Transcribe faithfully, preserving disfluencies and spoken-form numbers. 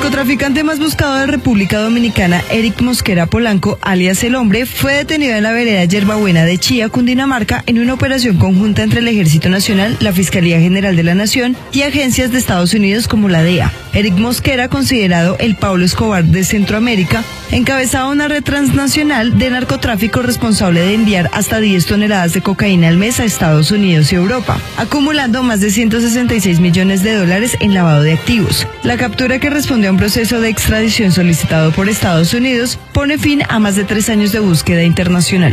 narcotraficante más buscado de República Dominicana, Eric Mosquera Polanco, alias El Hombre, fue detenido en la vereda Yerbabuena de Chía, Cundinamarca, en una operación conjunta entre el Ejército Nacional, la Fiscalía General de la Nación y agencias de Estados Unidos como la D E A. Eric Mosquera, considerado el Pablo Escobar de Centroamérica, encabezaba una red transnacional de narcotráfico responsable de enviar hasta diez toneladas de cocaína al mes a Estados Unidos y Europa, acumulando más de ciento sesenta y seis millones de dólares en lavado de activos. La captura, que responde a un proceso de extradición solicitado por Estados Unidos, pone fin a más de tres años de búsqueda internacional.